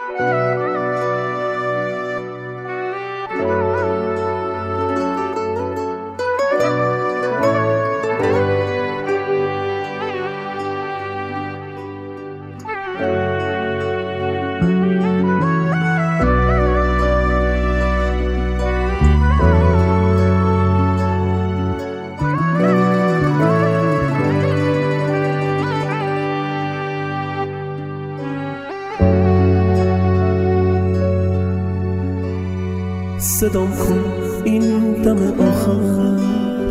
صدام کن این دم آخر،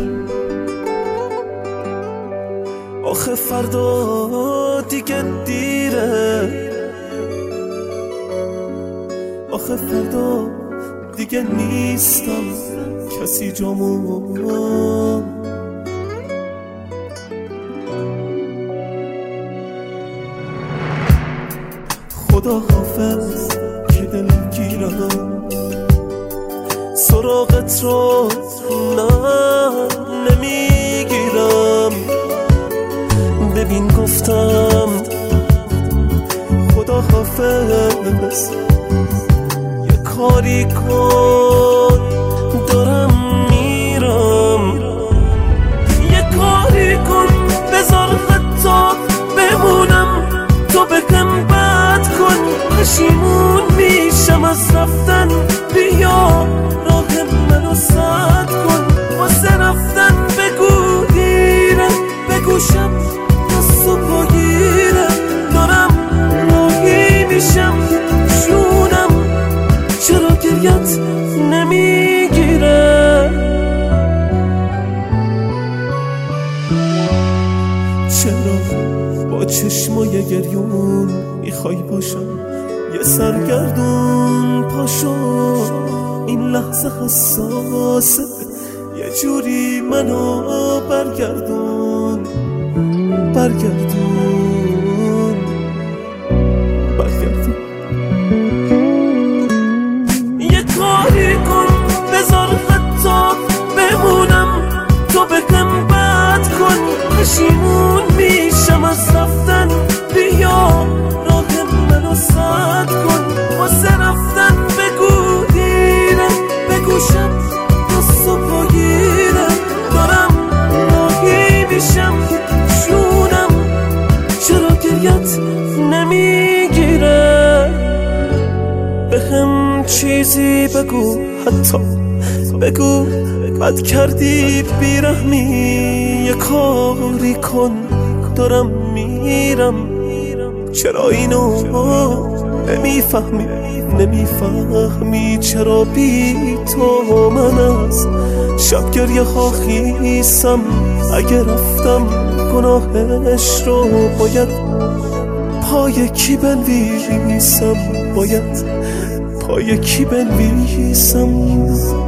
آخه فردا دیگه دیره، آخه فردا دیگه نیستم کسی جامو. خدا حافظ که دلگیرم، سراغت رو نمیگیرم. ببین گفتم خدا حافظ، یه کاری کن دارم میرم، یه کاری کن بذار حتی بمونم، تو بهم بد کن پشیمون میشم از رفتن. بیا راه منو سد کن، واسه رفتن بگو دیرم، بگوشم دستو پاگیرم، دارم راهی میشم جونم، چرا گریت نمیگیره؟ چرا با چشمای گریون میخوای باشم یه سرگردون؟ پاشو این لحظه حساسه، یه جوری منو برگردون، برگردون، برگردون. یه کاری کن بذار حتی بمونم، تو بهم بد کن پشیمون میشم از رفتن. بیا راه منو سد کن، واسه رفتن بگو دیرم، بگوشم دستو پاگیرم، دارم راهی میشم جونم، چرا گریت نمیگیره؟ بهم چیزی بگو، حتی بگو بد کردی بیرحمی، یه کاری کن دارم میرم. چرا اینو نمیفهمی، نمیفهمی چرا بی تو من از شب گریه ها خیسم؟ اگه رفتم گناهش رو باید پای کی بنویسم، باید پای کی بنویسم؟